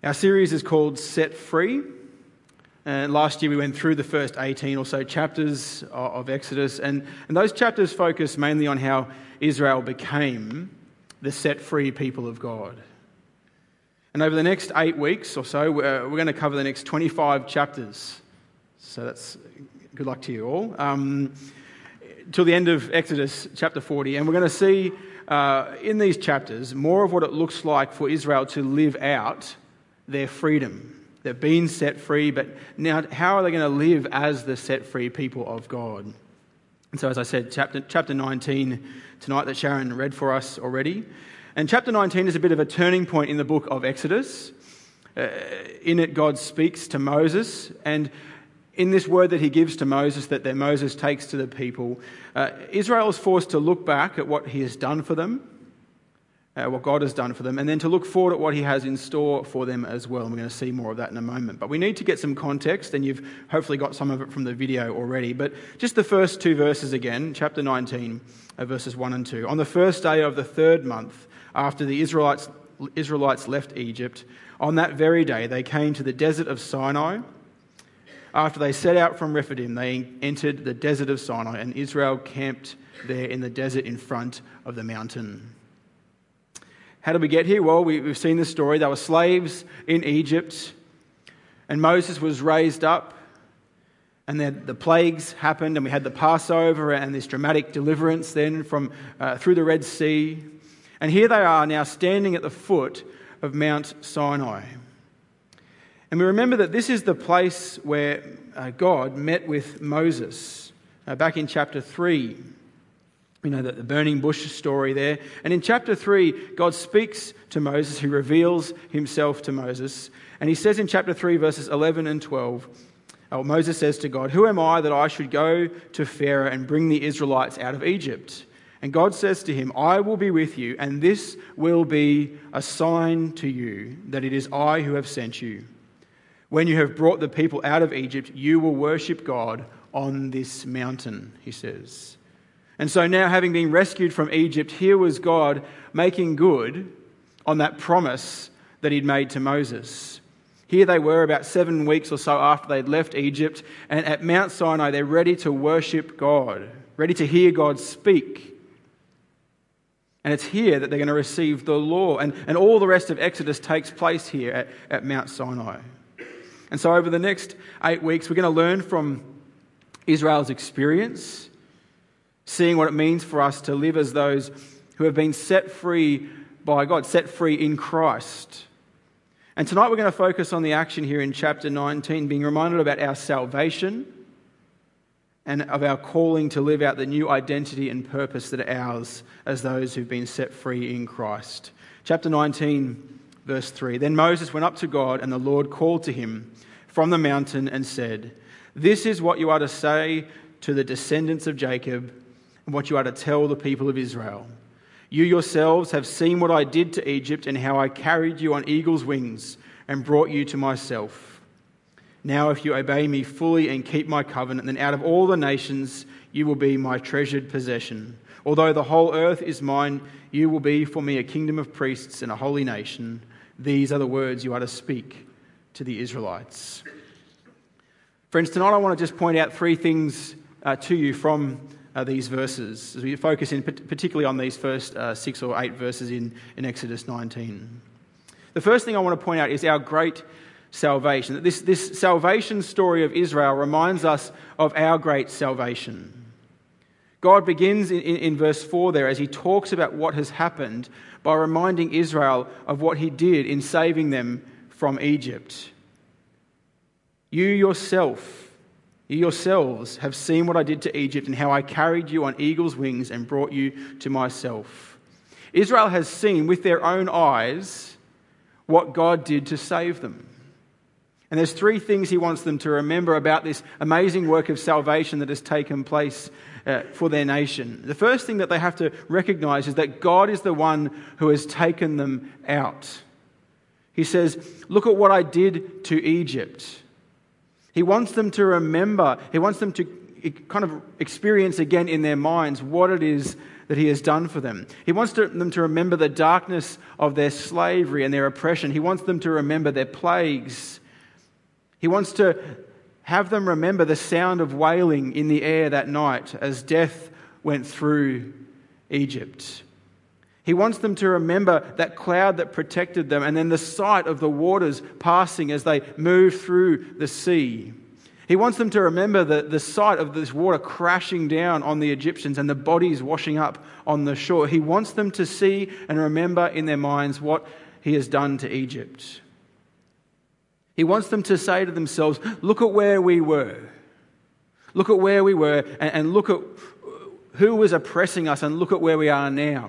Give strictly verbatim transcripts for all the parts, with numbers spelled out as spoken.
Our series is called Set Free. And last year we went through the first eighteen or so chapters of Exodus, and, and those chapters focus mainly on how Israel became the set-free people of God. And over the next eight weeks or so, we're, we're going to cover the next twenty-five chapters. So that's good luck to you all. Um, till the end of Exodus chapter forty, and we're going to see uh, in these chapters more of what it looks like for Israel to live out their freedom. They've been set free, but now how are they going to live as the set-free people of God? And so, as I said, chapter chapter nineteen tonight that Sharon read for us already. And chapter nineteen is a bit of a turning point in the book of Exodus. Uh, in it, God speaks to Moses, and in this word that he gives to Moses, that then Moses takes to the people, uh, Israel is forced to look back at what he has done for them, Uh, what God has done for them, and then to look forward at what he has in store for them as well. And we're going to see more of that in a moment. But we need to get some context, and you've hopefully got some of it from the video already. But just the first two verses again, chapter nineteen, uh, verses one and two. On the first day of the third month, after the Israelites, Israelites left Egypt, on that very day they came to the desert of Sinai. After they set out from Rephidim, they entered the desert of Sinai, and Israel camped there in the desert in front of the mountain. How did we get here? Well, we, we've seen the story. They were slaves in Egypt, and Moses was raised up, and then the plagues happened, and we had the Passover and this dramatic deliverance then from uh, through the Red Sea. And here they are now standing at the foot of Mount Sinai. And we remember that this is the place where uh, God met with Moses uh, back in chapter three. You know, the burning bush story there. And in chapter three, God speaks to Moses. He reveals himself to Moses. And he says in chapter three, verses eleven and twelve, oh, Moses says to God, "Who am I that I should go to Pharaoh and bring the Israelites out of Egypt?" And God says to him, "I will be with you, and this will be a sign to you that it is I who have sent you. When you have brought the people out of Egypt, you will worship God on this mountain," he says. And so now, having been rescued from Egypt, here was God making good on that promise that he'd made to Moses. Here they were about seven weeks or so after they'd left Egypt, and at Mount Sinai they're ready to worship God, ready to hear God speak. And it's here that they're going to receive the law, and, and all the rest of Exodus takes place here at, at Mount Sinai. And so over the next eight weeks we're going to learn from Israel's experience, seeing what it means for us to live as those who have been set free by God, set free in Christ. And tonight we're going to focus on the action here in chapter nineteen, being reminded about our salvation and of our calling to live out the new identity and purpose that are ours as those who've been set free in Christ. Chapter nineteen, verse three. Then Moses went up to God, and the Lord called to him from the mountain and said, "This is what you are to say to the descendants of Jacob, and what you are to tell the people of Israel. You yourselves have seen what I did to Egypt and how I carried you on eagle's wings and brought you to myself. Now if you obey me fully and keep my covenant, then out of all the nations you will be my treasured possession. Although the whole earth is mine, you will be for me a kingdom of priests and a holy nation. These are the words you are to speak to the Israelites." Friends, tonight I want to just point out three things uh, to you from Uh, these verses, as we focus in particularly on these first uh, six or eight verses in, in Exodus nineteen. The first thing I want to point out is our great salvation. This, this salvation story of Israel reminds us of our great salvation. God begins in, in, in verse four there as he talks about what has happened by reminding Israel of what he did in saving them from Egypt. You yourself You yourselves have seen what I did to Egypt and how I carried you on eagle's wings and brought you to myself. Israel has seen with their own eyes what God did to save them. And there's three things he wants them to remember about this amazing work of salvation that has taken place uh, for their nation. The first thing that they have to recognize is that God is the one who has taken them out. He says, "Look at what I did to Egypt." He wants them to remember, he wants them to kind of experience again in their minds what it is that he has done for them. He wants to, them to remember the darkness of their slavery and their oppression. He wants them to remember their plagues. He wants to have them remember the sound of wailing in the air that night as death went through Egypt. He wants them to remember that cloud that protected them, and then the sight of the waters passing as they moved through the sea. He wants them to remember the, the sight of this water crashing down on the Egyptians and the bodies washing up on the shore. He wants them to see and remember in their minds what he has done to Egypt. He wants them to say to themselves, look at where we were. Look at where we were and, and look at who was oppressing us and look at where we are now.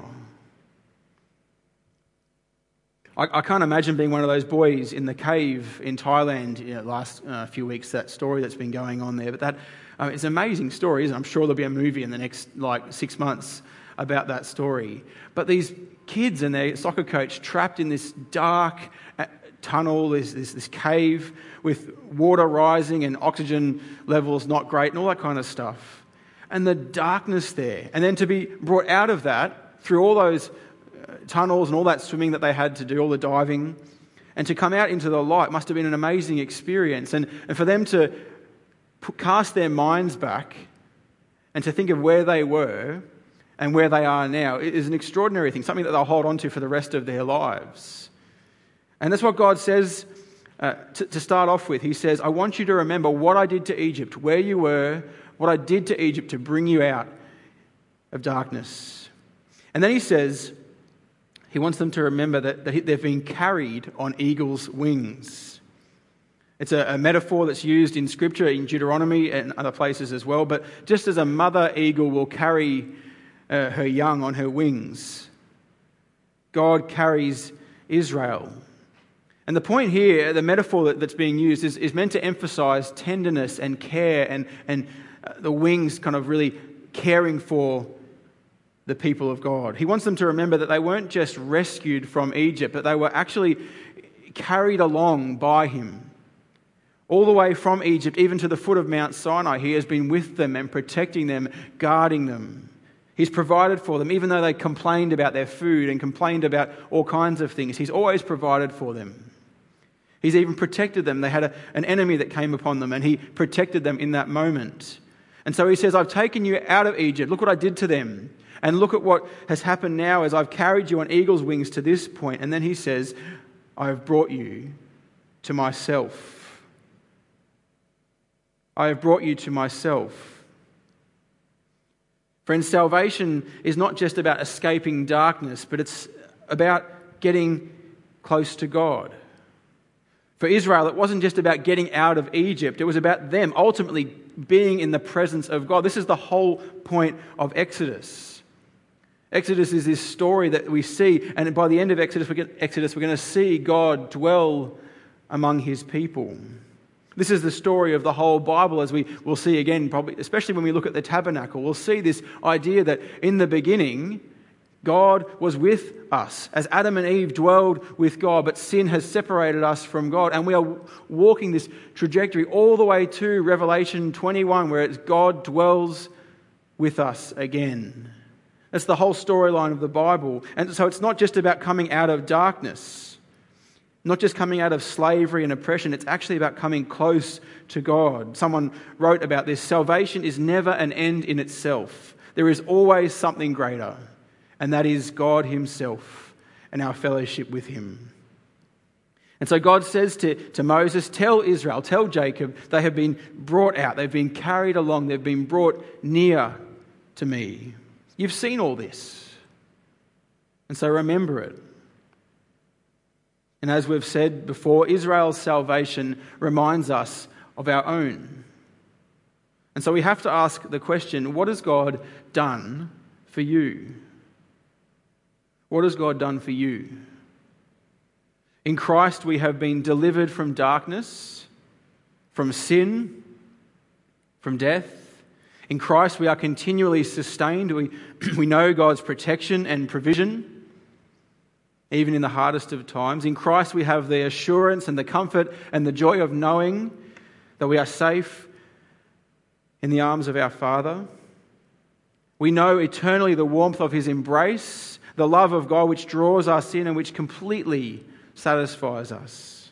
I, I can't imagine being one of those boys in the cave in Thailand you know, last uh, few weeks, that story that's been going on there. But that um, it's an amazing story, isn't it? I'm sure there'll be a movie in the next like six months about that story. But these kids and their soccer coach trapped in this dark uh, tunnel, this, this, this cave with water rising and oxygen levels not great and all that kind of stuff. And the darkness there. And then to be brought out of that through all those tunnels and all that swimming that they had to do, all the diving, and to come out into the light must have been an amazing experience. And, and for them to put, cast their minds back and to think of where they were and where they are now is an extraordinary thing, something that they'll hold on to for the rest of their lives. And that's what God says uh, to, to start off with. He says, I want you to remember what I did to Egypt, where you were, what I did to Egypt to bring you out of darkness. And then he says, he wants them to remember that they've been carried on eagle's wings. It's a, a metaphor that's used in Scripture, in Deuteronomy and other places as well. But just as a mother eagle will carry uh, her young on her wings, God carries Israel. And the point here, the metaphor that, that's being used, is, is meant to emphasize tenderness and care and, and uh, the wings kind of really caring for the people of God. He wants them to remember that they weren't just rescued from Egypt, but they were actually carried along by him. All the way from Egypt, even to the foot of Mount Sinai, he has been with them and protecting them, guarding them. He's provided for them, even though they complained about their food and complained about all kinds of things. He's always provided for them. He's even protected them. They had a, an enemy that came upon them, and he protected them in that moment. And so he says, I've taken you out of Egypt. Look what I did to them. And look at what has happened now as I've carried you on eagle's wings to this point. And then he says, I have brought you to myself. I have brought you to myself. Friends, salvation is not just about escaping darkness, but it's about getting close to God. For Israel, it wasn't just about getting out of Egypt. It was about them ultimately being in the presence of God. This is the whole point of Exodus. Exodus is this story that we see, and by the end of Exodus, we get, Exodus, we're going to see God dwell among his people. This is the story of the whole Bible, as we will see again, probably, especially when we look at the tabernacle. We'll see this idea that in the beginning, God was with us, as Adam and Eve dwelled with God, but sin has separated us from God, and we are walking this trajectory all the way to Revelation twenty-one, where it's God dwells with us again. That's the whole storyline of the Bible. And so it's not just about coming out of darkness, not just coming out of slavery and oppression. It's actually about coming close to God. Someone wrote about this. Salvation is never an end in itself. There is always something greater, and that is God himself and our fellowship with him. And so God says to, to Moses, tell Israel, tell Jacob, they have been brought out, they've been carried along, they've been brought near to me. You've seen all this. And so remember it. And as we've said before, Israel's salvation reminds us of our own. And so we have to ask the question, what has God done for you? What has God done for you? In Christ we have been delivered from darkness, from sin, from death. In Christ we are continually sustained. We, we know God's protection and provision, even in the hardest of times. In Christ we have the assurance and the comfort and the joy of knowing that we are safe in the arms of our Father. We know eternally the warmth of his embrace, the love of God which draws us in and which completely satisfies us.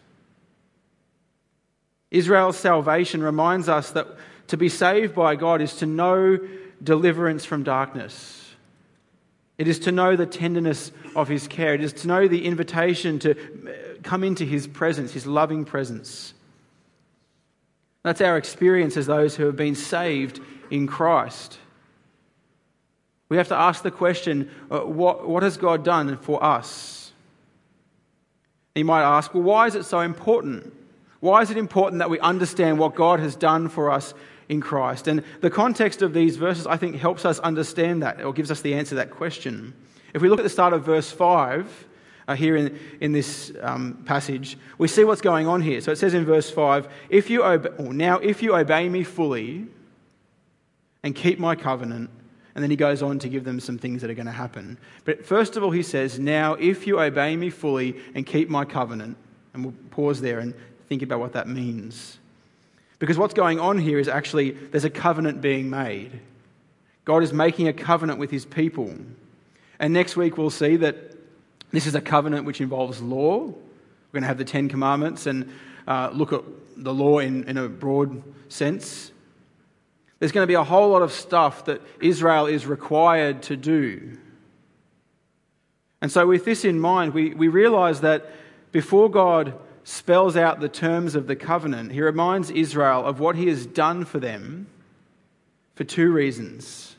Israel's salvation reminds us that to be saved by God is to know deliverance from darkness. It is to know the tenderness of his care. It is to know the invitation to come into his presence, his loving presence. That's our experience as those who have been saved in Christ. We have to ask the question, uh, what, what has God done for us? You might ask, well, why is it so important? Why is it important that we understand what God has done for us in Christ? And the context of these verses, I think, helps us understand that, or gives us the answer to that question. If we look at the start of verse five, uh, here in, in this um, passage, we see what's going on here. So it says in verse five, if you obey, or now if you obey me fully and keep my covenant, and then he goes on to give them some things that are going to happen. But first of all, he says, now if you obey me fully and keep my covenant, and we'll pause there and think about what that means. Because what's going on here is actually there's a covenant being made. God is making a covenant with his people. And next week we'll see that this is a covenant which involves law. We're going to have the Ten Commandments and uh, look at the law in, in a broad sense. There's going to be a whole lot of stuff that Israel is required to do. And so with this in mind, we, we realise that before God spells out the terms of the covenant, he reminds Israel of what he has done for them for two reasons.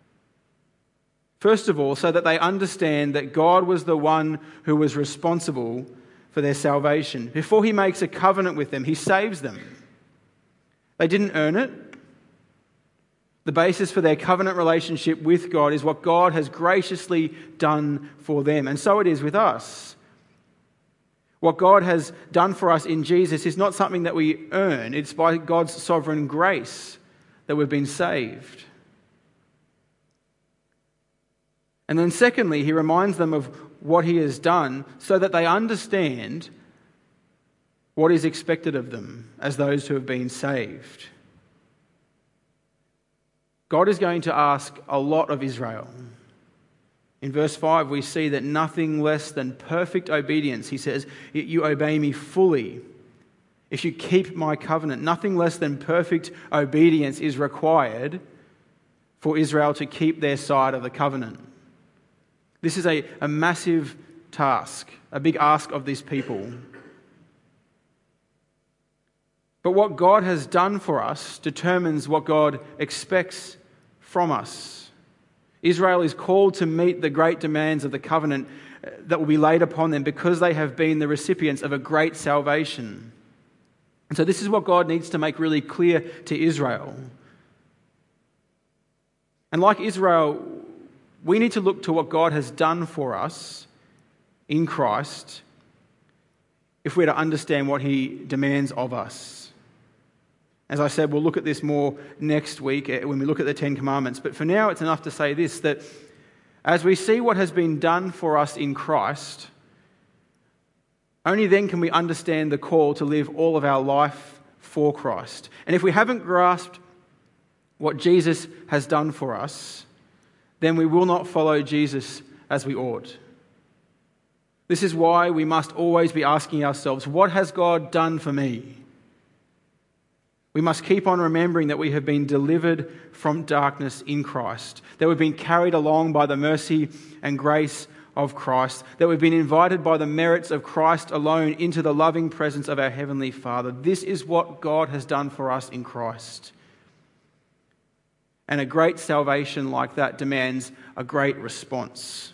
First of all, so that they understand that God was the one who was responsible for their salvation. Before he makes a covenant with them, he saves them. They didn't earn it. The basis for their covenant relationship with God is what God has graciously done for them. And so it is with us. What God has done for us in Jesus is not something that we earn. It's by God's sovereign grace that we've been saved. And then secondly, he reminds them of what he has done so that they understand what is expected of them as those who have been saved. God is going to ask a lot of Israel. In verse five, we see that nothing less than perfect obedience. He says, you obey me fully. If you keep my covenant, nothing less than perfect obedience is required for Israel to keep their side of the covenant. This is a, a massive task, a big ask of this people. But what God has done for us determines what God expects from us. Israel is called to meet the great demands of the covenant that will be laid upon them because they have been the recipients of a great salvation. And so this is what God needs to make really clear to Israel. And like Israel, we need to look to what God has done for us in Christ if we're to understand what he demands of us. As I said, we'll look at this more next week when we look at the Ten Commandments. But for now, it's enough to say this, that as we see what has been done for us in Christ, only then can we understand the call to live all of our life for Christ. And if we haven't grasped what Jesus has done for us, then we will not follow Jesus as we ought. This is why we must always be asking ourselves, what has God done for me? We must keep on remembering that we have been delivered from darkness in Christ, that we've been carried along by the mercy and grace of Christ, that we've been invited by the merits of Christ alone into the loving presence of our Heavenly Father. This is what God has done for us in Christ. And a great salvation like that demands a great response.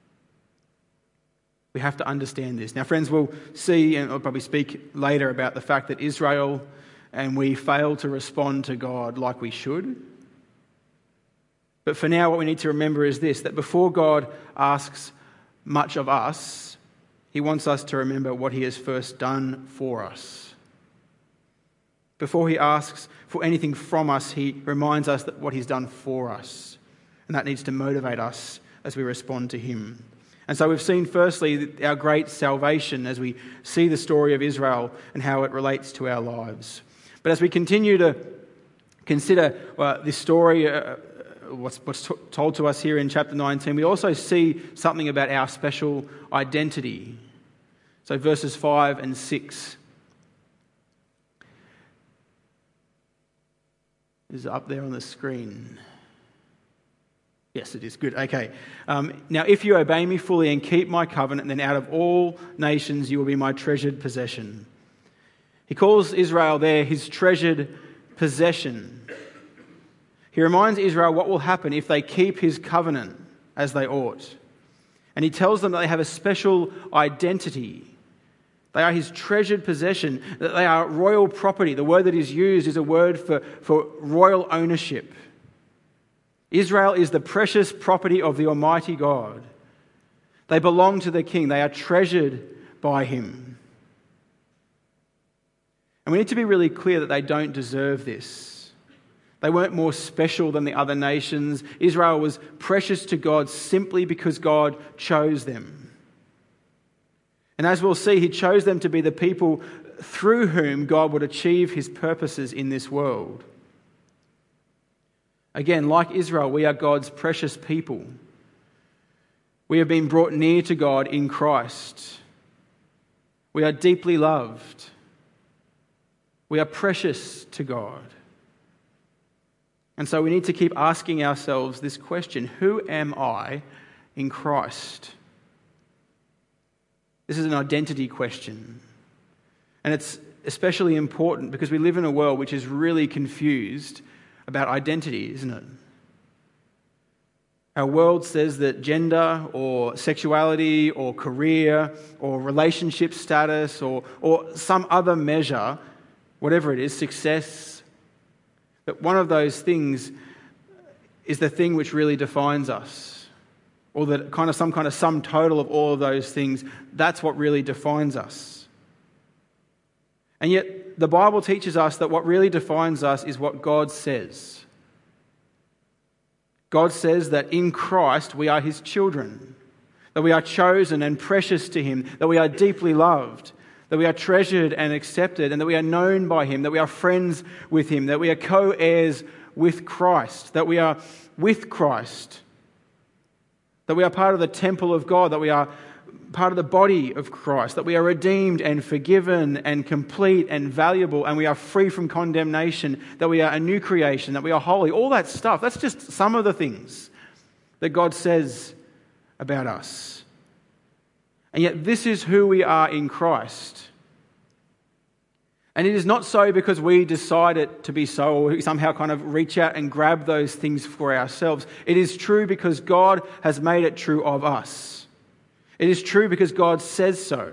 We have to understand this. Now, friends, we'll see, and I'll probably speak later about the fact that Israel and we fail to respond to God like we should. But for now, what we need to remember is this, that before God asks much of us, he wants us to remember what he has first done for us. Before he asks for anything from us, he reminds us that what he's done for us. And that needs to motivate us as we respond to him. And so we've seen firstly our great salvation as we see the story of Israel and how it relates to our lives. But as we continue to consider uh, this story uh, what's, what's t- told to us here in chapter nineteen, we also see something about our special identity. So verses five and six. Is it up there on the screen? Yes, it is. Good. Okay. Um, now, if you obey me fully and keep my covenant, then out of all nations you will be my treasured possession. He calls Israel there his treasured possession. He reminds Israel what will happen if they keep his covenant as they ought. And he tells them that they have a special identity. They are his treasured possession, that they are royal property. The word that is used is a word for, for royal ownership. Israel is the precious property of the Almighty God. They belong to the King. They are treasured by him. And we need to be really clear that they don't deserve this. They weren't more special than the other nations. Israel was precious to God simply because God chose them. And as we'll see, he chose them to be the people through whom God would achieve his purposes in this world. Again, like Israel, we are God's precious people. We have been brought near to God in Christ. We are deeply loved. We are precious to God. And so we need to keep asking ourselves this question: who am I in Christ? This is an identity question. And it's especially important because we live in a world which is really confused about identity, isn't it? Our world says that gender or sexuality or career or relationship status or, or some other measure, whatever it is, success, that one of those things is the thing which really defines us. Or that kind of some kind of sum total of all of those things, that's what really defines us. And yet the Bible teaches us that what really defines us is what God says. God says that in Christ we are his children, that we are chosen and precious to him, that we are deeply loved, that we are treasured and accepted, and that we are known by him, that we are friends with him, that we are co-heirs with Christ, that we are with Christ, that we are part of the temple of God, that we are part of the body of Christ, that we are redeemed and forgiven and complete and valuable, and we are free from condemnation, that we are a new creation, that we are holy, all that stuff. That's just some of the things that God says about us. And yet this is who we are in Christ. And it is not so because we decide it to be so, or we somehow kind of reach out and grab those things for ourselves. It is true because God has made it true of us. It is true because God says so.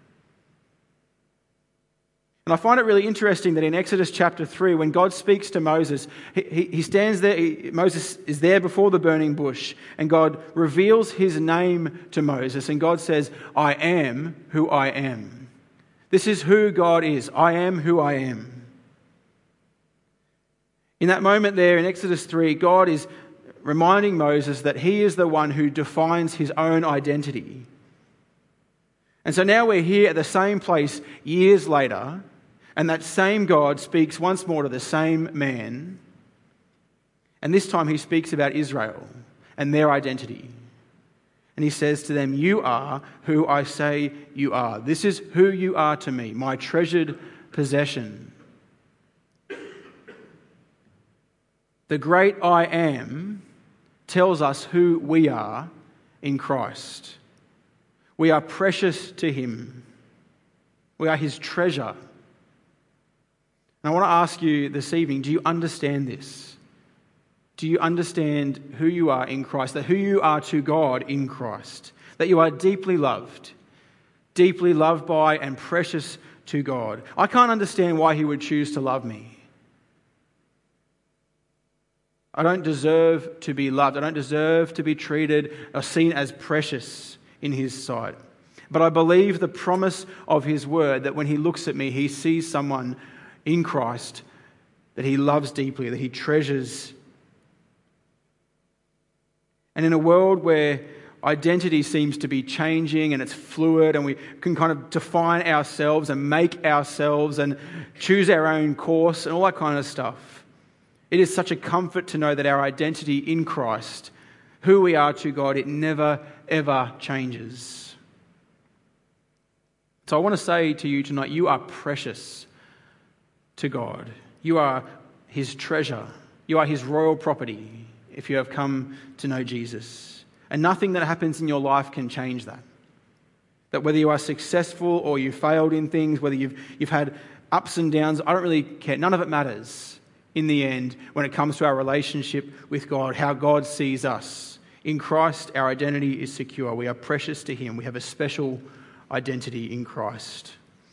And I find it really interesting that in Exodus chapter three, when God speaks to Moses, he, he, he stands there, he, Moses is there before the burning bush, and God reveals his name to Moses, and God says, I am who I am. This is who God is. I am who I am. In that moment there in Exodus three, God is reminding Moses that he is the one who defines his own identity. And so now we're here at the same place years later, and that same God speaks once more to the same man, and this time he speaks about Israel and their identity. And he says to them, you are who I say you are. This is who you are to me, my treasured possession. The great I am tells us who we are in Christ. We are precious to him. We are his treasure. And I want to ask you this evening, do you understand this? Do you understand who you are in Christ? That who you are to God in Christ? That you are deeply loved, deeply loved by and precious to God. I can't understand why he would choose to love me. I don't deserve to be loved. I don't deserve to be treated or seen as precious in his sight. But I believe the promise of his word that when he looks at me, he sees someone in Christ that he loves deeply, that he treasures. And in a world where identity seems to be changing and it's fluid and we can kind of define ourselves and make ourselves and choose our own course and all that kind of stuff, It is such a comfort to know that our identity in Christ, who we are to God, it never, ever changes. So I want to say to you tonight, you are precious to God. You are his treasure. You are his royal property if you have come to know Jesus. And nothing that happens in your life can change that. That whether you are successful or you failed in things, whether you've, you've had ups and downs, I don't really care. None of it matters in the end when it comes to our relationship with God, how God sees us. In Christ, our identity is secure. We are precious to him. We have a special identity in Christ.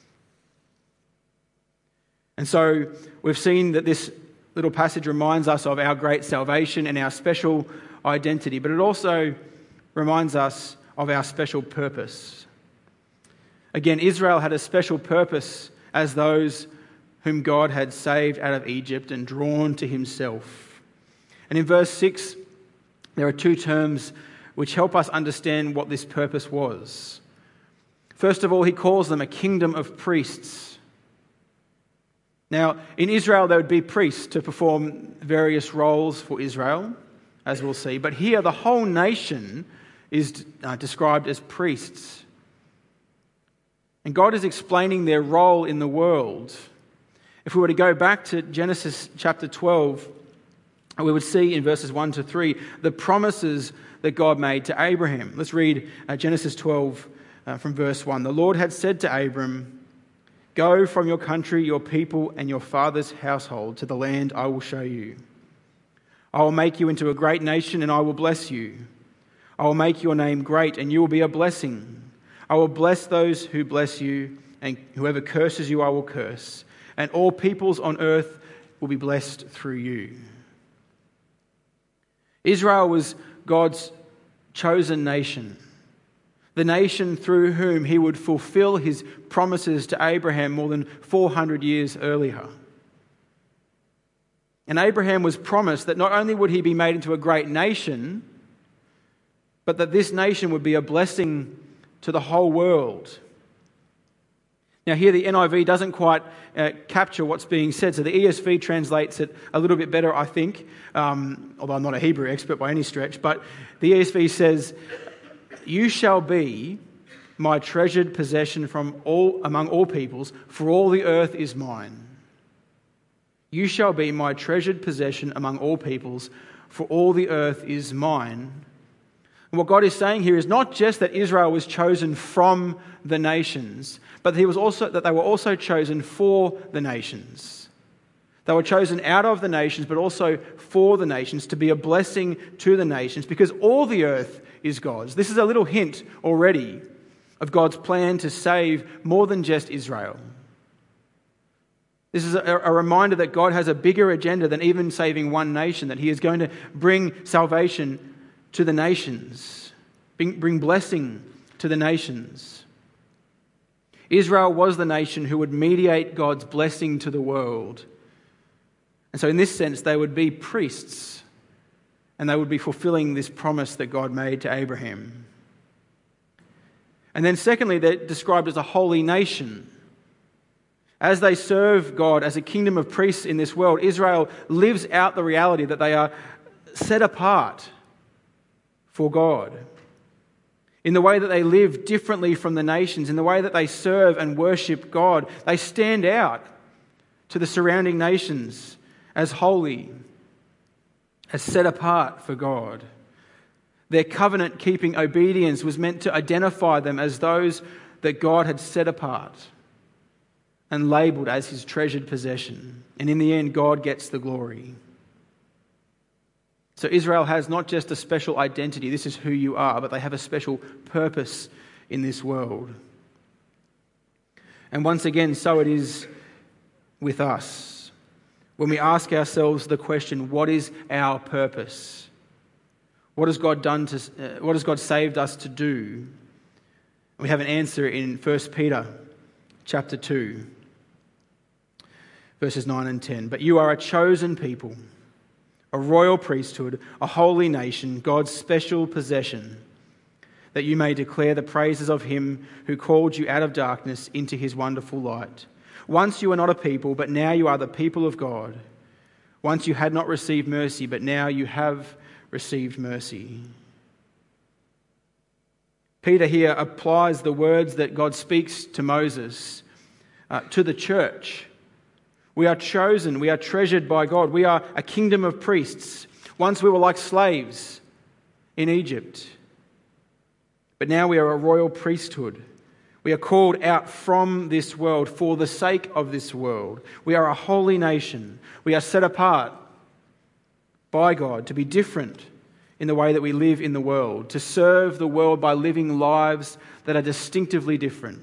And so we've seen that this little passage reminds us of our great salvation and our special identity, but it also reminds us of our special purpose. Again, Israel had a special purpose as those whom God had saved out of Egypt and drawn to himself. And in verse six, there are two terms which help us understand what this purpose was. First of all, he calls them a kingdom of priests. Now, in Israel, there would be priests to perform various roles for Israel, as we'll see. But here, the whole nation is uh, described as priests. And God is explaining their role in the world. If we were to go back to Genesis chapter twelve, we would see in verses one to three the promises that God made to Abraham. Let's read uh, Genesis twelve uh, from verse one. The Lord had said to Abram, "Go from your country, your people, and your father's household to the land I will show you. I will make you into a great nation, and I will bless you. I will make your name great, and you will be a blessing. I will bless those who bless you, and whoever curses you I will curse. And all peoples on earth will be blessed through you." Israel was God's chosen nation, the nation through whom he would fulfill his promises to Abraham more than four hundred years earlier. And Abraham was promised that not only would he be made into a great nation, but that this nation would be a blessing to the whole world. Now here the N I V doesn't quite uh, capture what's being said, so the E S V translates it a little bit better, I think, um, although I'm not a Hebrew expert by any stretch, but the E S V says, "You shall be my treasured possession from all among all peoples, for all the earth is mine." You shall be my treasured possession among all peoples, for all the earth is mine. And what God is saying here is not just that Israel was chosen from the nations, but that he was also that they were also chosen for the nations. They were chosen out of the nations, but also for the nations, to be a blessing to the nations, because all the earth is God's. This is a little hint already of God's plan to save more than just Israel. This is a, a reminder that God has a bigger agenda than even saving one nation, that he is going to bring salvation to the nations, bring, bring blessing to the nations. Israel was the nation who would mediate God's blessing to the world. And so in this sense, they would be priests, and they would be fulfilling this promise that God made to Abraham. And then secondly, they're described as a holy nation. As they serve God as a kingdom of priests in this world, Israel lives out the reality that they are set apart for God. In the way that they live differently from the nations, in the way that they serve and worship God, they stand out to the surrounding nations as holy, as set apart for God. Their covenant-keeping obedience was meant to identify them as those that God had set apart and labelled as his treasured possession. And in the end, God gets the glory. So Israel has not just a special identity, this is who you are, but they have a special purpose in this world. And once again, so it is with us. When we ask ourselves the question, what is our purpose? What has God done to, uh, what has God saved us to do? We have an answer in First Peter chapter two, verses nine and ten. "But you are a chosen people, a royal priesthood, a holy nation, God's special possession, that you may declare the praises of him who called you out of darkness into his wonderful light. Once you were not a people, but now you are the people of God. Once you had not received mercy, but now you have received mercy. Peter here applies the words that God speaks to Moses uh, to the church. We are chosen, we are treasured by God. We are a kingdom of priests. Once we were like slaves in Egypt, but now we are a royal priesthood. We are called out from this world for the sake of this world. We are a holy nation. We are set apart by God to be different in the way that we live in the world, to serve the world by living lives that are distinctively different.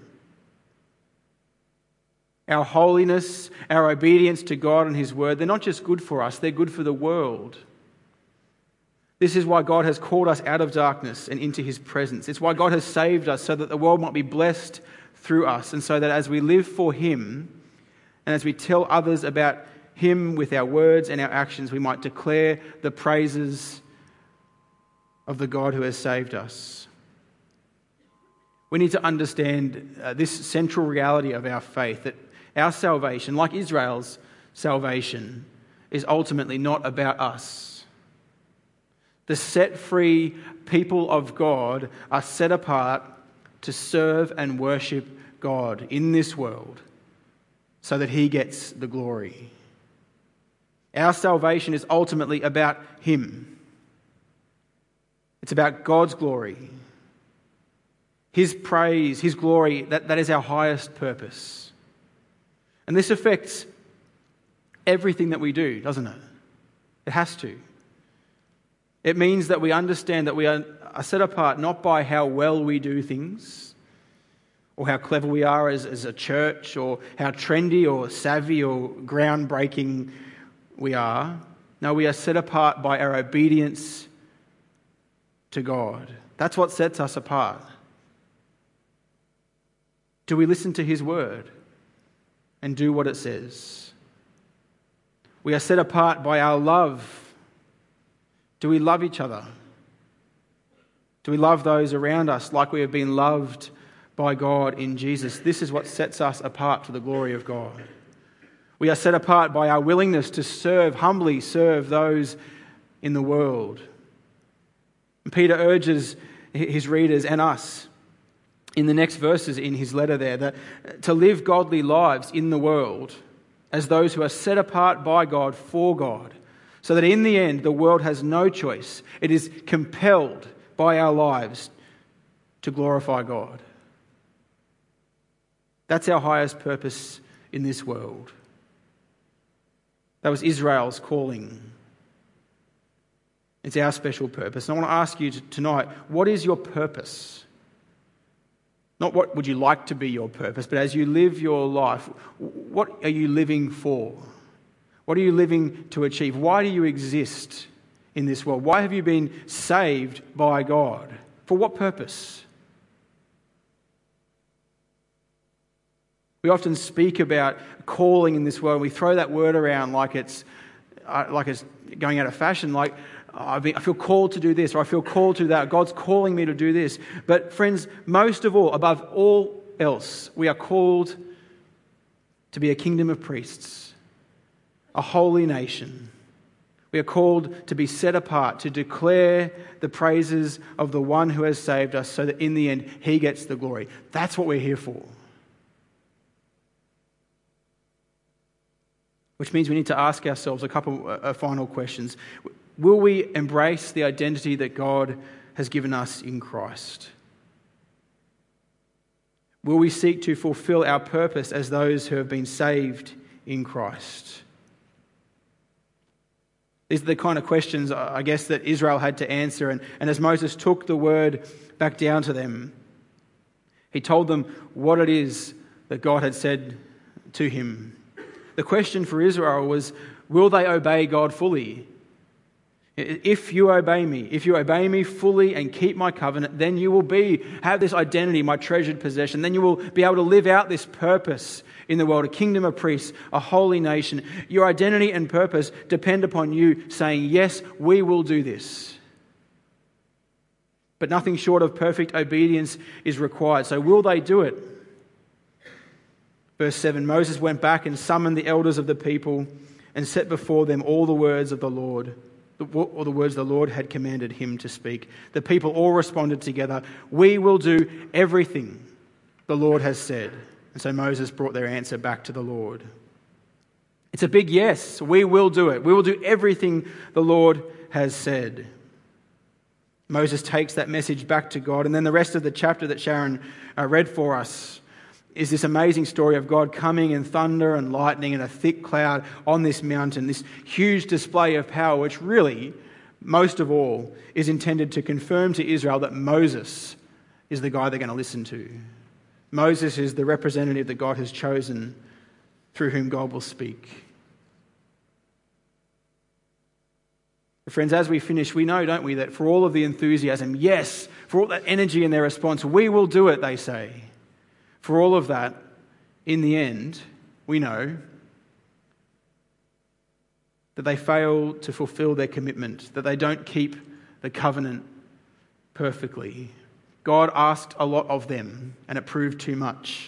Our holiness, our obedience to God and His word, they're not just good for us, they're good for the world. This is why God has called us out of darkness and into His presence. It's why God has saved us, so that the world might be blessed through us, and so that as we live for Him and as we tell others about Him with our words and our actions, we might declare the praises of the God who has saved us. We need to understand uh, this central reality of our faith, that our salvation, like Israel's salvation, is ultimately not about us. The set-free people of God are set apart to serve and worship God in this world so that He gets the glory. Our salvation is ultimately about Him. It's about God's glory. His praise, His glory, that, that is our highest purpose. And this affects everything that we do, doesn't it? It has to. It means that we understand that we are set apart not by how well we do things, or how clever we are as, as a church, or how trendy or savvy or groundbreaking we are. No, we are set apart by our obedience to God. That's what sets us apart. Do we listen to His word and do what it says? We are set apart by our love. Do we love each other? Do we love those around us like we have been loved by God in Jesus? This is what sets us apart for the glory of God. We are set apart by our willingness to serve, humbly serve those in the world. And Peter urges his readers and us in the next verses in his letter there that to live godly lives in the world as those who are set apart by God for God, so that in the end, the world has no choice. It is compelled by our lives to glorify God. That's our highest purpose in this world. That was Israel's calling. It's our special purpose. And I want to ask you tonight, what is your purpose? Not what would you like to be your purpose, but as you live your life, what are you living for? What are you living to achieve? Why do you exist in this world? Why have you been saved by God? For what purpose? We often speak about calling in this world. We throw that word around like it's uh, like it's going out of fashion. Like I feel called to do this, or I feel called to that. God's calling me to do this. But friends, most of all, above all else, we are called to be a kingdom of priests. A holy nation. We are called to be set apart, to declare the praises of the one who has saved us, so that in the end, He gets the glory. That's what we're here for. Which means we need to ask ourselves a couple of final questions. Will we embrace the identity that God has given us in Christ? Will we seek to fulfill our purpose as those who have been saved in Christ? These are the kind of questions, I guess, that Israel had to answer. And, and as Moses took the word back down to them, he told them what it is that God had said to him. The question for Israel was, will they obey God fully? If you obey me, if you obey me fully and keep my covenant, then you will be have this identity, my treasured possession. Then you will be able to live out this purpose in the world, a kingdom of priests, a holy nation. Your identity and purpose depend upon you saying, yes, we will do this. But nothing short of perfect obedience is required. So will they do it? Verse seven, Moses went back and summoned the elders of the people and set before them all the words of the Lord, or the words the Lord had commanded him to speak. The people all responded together, "We will do everything the Lord has said." And so Moses brought their answer back to the Lord. It's a big yes. We will do it. We will do everything the Lord has said. Moses takes that message back to God, and then the rest of the chapter that Sharon uh, read for us is this amazing story of God coming in thunder and lightning and a thick cloud on this mountain, this huge display of power, which really, most of all, is intended to confirm to Israel that Moses is the guy they're going to listen to. Moses is the representative that God has chosen through whom God will speak. Friends, as we finish, we know, don't we, that for all of the enthusiasm, yes, for all that energy in their response, we will do it, they say. For all of that, in the end, we know that they fail to fulfill their commitment, that they don't keep the covenant perfectly. God asked a lot of them, and it proved too much.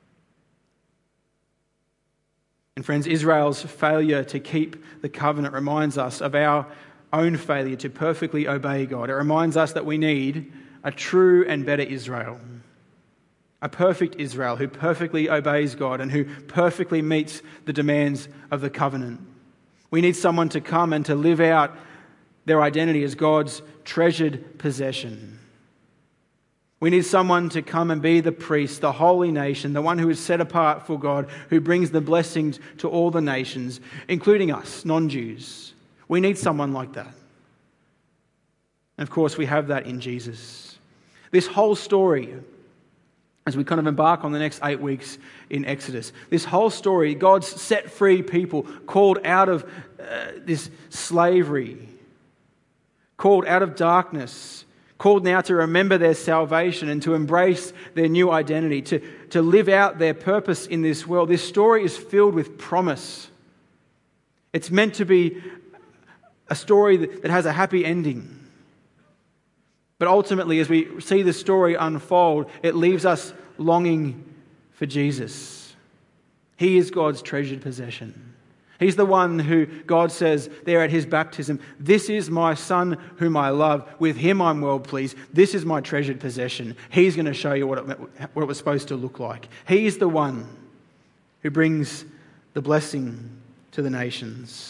And friends, Israel's failure to keep the covenant reminds us of our own failure to perfectly obey God. It reminds us that we need a true and better Israel. A perfect Israel who perfectly obeys God and who perfectly meets the demands of the covenant. We need someone to come and to live out their identity as God's treasured possession. We need someone to come and be the priest, the holy nation, the one who is set apart for God, who brings the blessings to all the nations, including us, non-Jews. We need someone like that. And of course, we have that in Jesus. This whole story, as we kind of embark on the next eight weeks in Exodus, this whole story, God's set free people, called out of uh, this slavery, called out of darkness, called now to remember their salvation and to embrace their new identity, to, to live out their purpose in this world. This story is filled with promise. It's meant to be a story that, that has a happy ending. But ultimately, as we see the story unfold, it leaves us longing for Jesus. He is God's treasured possession. He's the one who God says there at his baptism, "This is my son whom I love. With him I'm well pleased. This is my treasured possession." He's going to show you what it, what it was supposed to look like. He's the one who brings the blessing to the nations.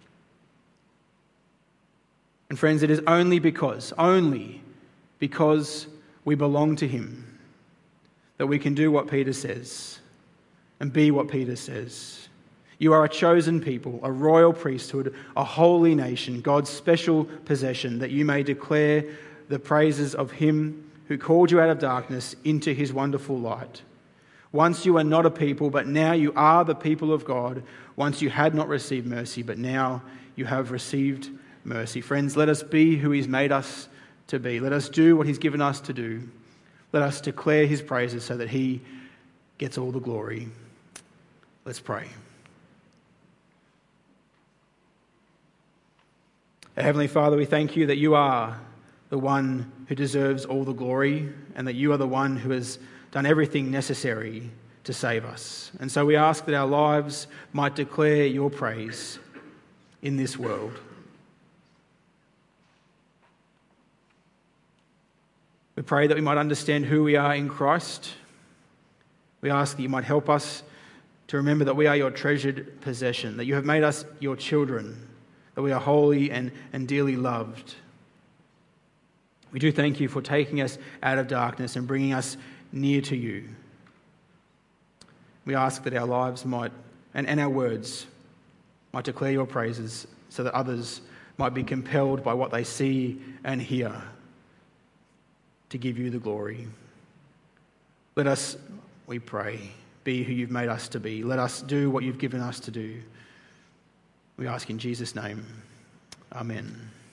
And friends, it is only because, only because we belong to him that we can do what Peter says and be what Peter says. You are a chosen people, a royal priesthood, a holy nation, God's special possession, that you may declare the praises of him who called you out of darkness into his wonderful light. Once you were not a people, but now you are the people of God. Once you had not received mercy, but now you have received mercy. Friends, let us be who he's made us to be. Let us do what he's given us to do. Let us declare his praises so that he gets all the glory. Let's pray. Heavenly Father, we thank you that you are the one who deserves all the glory and that you are the one who has done everything necessary to save us. And so we ask that our lives might declare your praise in this world. We pray that we might understand who we are in Christ. We ask that you might help us to remember that we are your treasured possession, that you have made us your children, that we are holy and, and dearly loved. We do thank you for taking us out of darkness and bringing us near to you. We ask that our lives might, and, and our words, might declare your praises so that others might be compelled by what they see and hear to give you the glory. Let us, we pray, be who you've made us to be. Let us do what you've given us to do. We ask in Jesus' name. Amen.